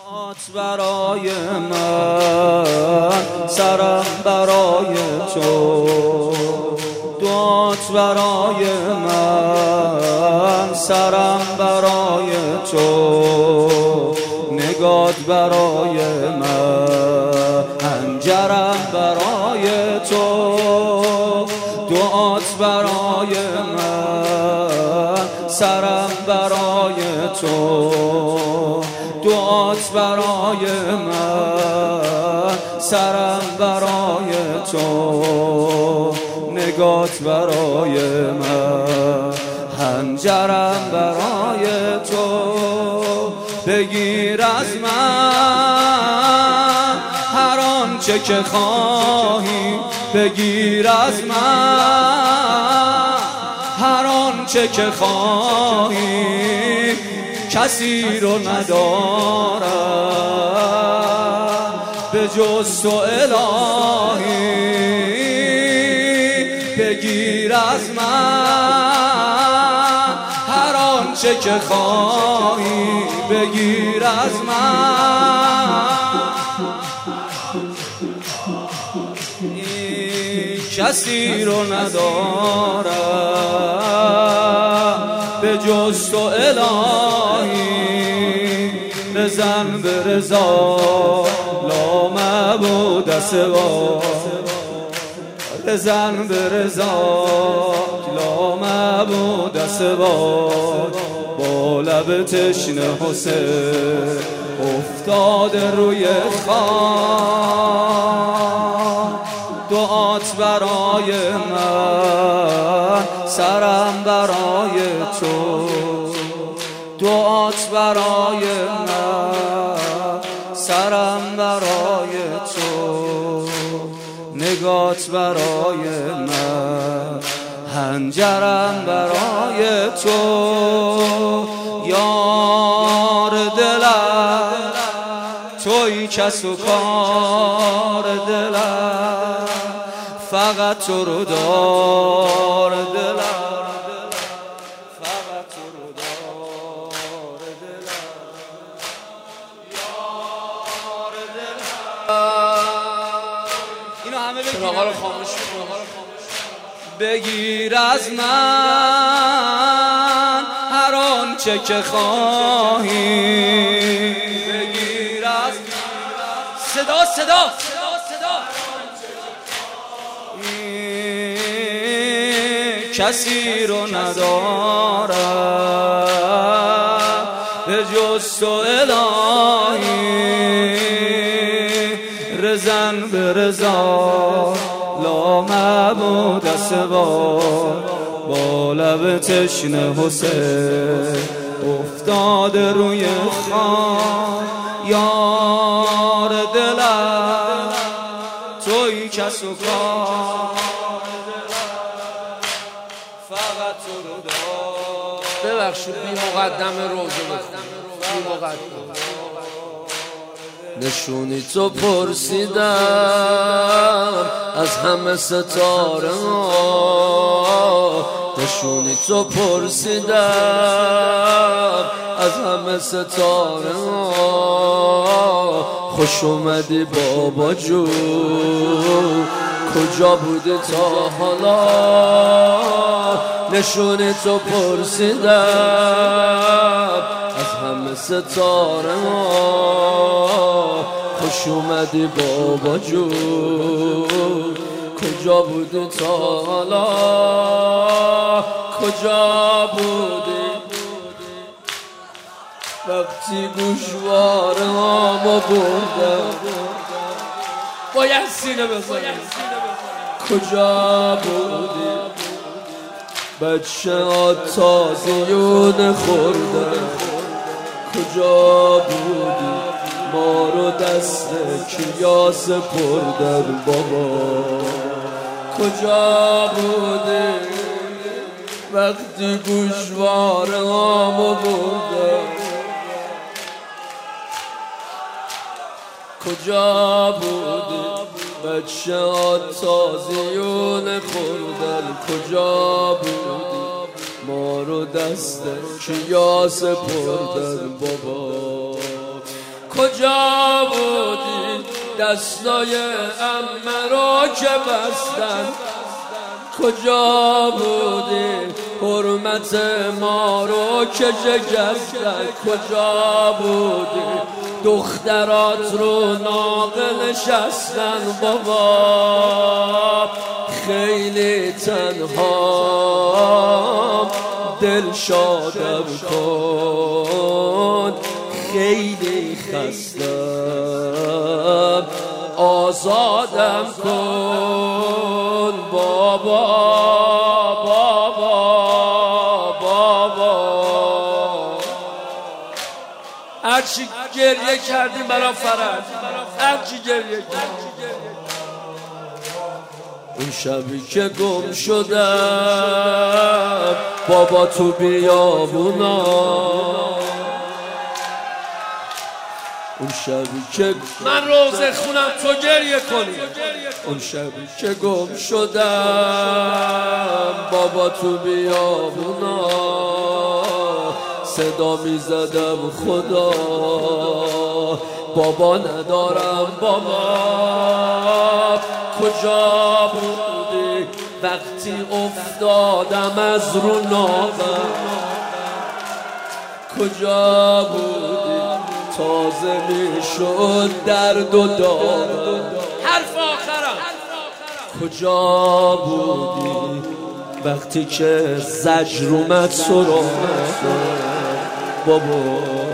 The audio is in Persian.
دعات برای من، سرم برای تو. دعات برای من، سرم برای تو. نگات برای من، حنجرم برای تو. دعات برای من، سرم برای تو. دعات برای من، سرم برای تو. نگات برای من، حنجرم برای تو. بگیر از من هر آنچه که خواهی، بگیر از من هر آنچه که خواهی. کسی رو ندارم به جز تو الهی. بگیر از من هر آنچه که خواهی، بگیر از من. کسی رو ندارم به جز تو الهی. بزن به رضا لا معبود سوا، بزن به رضا لا معبود سوا. با لب تشنه حسین افتاده روی خاک. دعات برای من، سرم برای تو. دعات برای من، سرم برای تو. نگات برای من، حنجرم برای تو. یار دلم تویی کس و کار دلم، فقط تو رو دار دلم، فقط تو رو دار دلم. یار دلم اینو همه بگیر، آقا رو خاموش کن. بگیر از من هر آنچه که خواهی، بگیر از صدا کسی رو ندارم به جز تو الهی. رزن به رضا لا معبود سوا. با لب تشنه حسین افتاده روی خاک. یار دلم تویی کس و کار، فقط تو رو دار. ببخشید بی مقدم روزه بخون، بی مقدم. نشونی تو پرسیدم از همه ستاره ها، نشونی تو پرسیدم از همه ستاره ها. خوش اومدی بابا جون، کجا بودی تا حالا؟ نشونی تو پرسیدم از همه ستاره ها. خوش اومدی بابا جون، کجا بودی تا حالا؟ کجا بودی وقتی گوشواره هامو بردم؟ باید سینه بزنم. کجا بودی بچه ها تازیون خوردن؟ کجا بودی ما رو دست کیا سپردن بابا؟ کجا بودی وقتی گوشواره هامو بردن؟ کجا بودی بچه ها تازیون خوردن؟ کجا بودی ما رو دست کیا سپردن بابا؟ کجا بودی دستای عمه را که بستن؟ کجا بودی حرمت ما رو که جگستن؟ کجا بودی دخترات رو ناقه نشستن؟ بابا خیلی تنها دل شادم کن، خیلی خستم آزادم کن. بابا بابا بابا هرچی گریه کردیم برا فرج، هرچی گریه کردیم. اون شبی که گم شدم بابا تو بیابونا، اون شبی که من روزه خونم تو گریه کنی، اون شبی که گم شدم بابا تو بیابونا، صدا می زدم خدا بابا ندارم بابا. کجا بودی وقتی افتادم از رو ناقم؟ کجا بودی تازه می شد درد و داغم؟ حرف آخرم. کجا بودی وقتی که زجر اومد سراغم؟ بابا